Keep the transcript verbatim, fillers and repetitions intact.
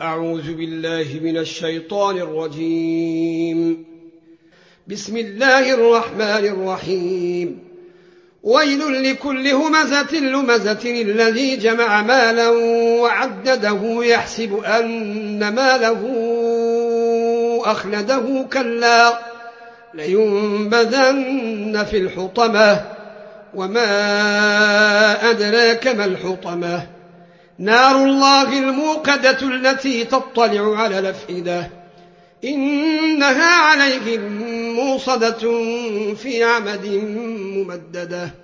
أعوذ بالله من الشيطان الرجيم. بسم الله الرحمن الرحيم. ويل لكل همزة لمزة الذي جمع مالا وعدده يحسب أن ماله أخلده كلا لينبذن في الحطمة وما أدراك ما الحطمة نار الله الموقدة التي تطلع على الأفئدة إنها عليهم موصدة في عمد ممددة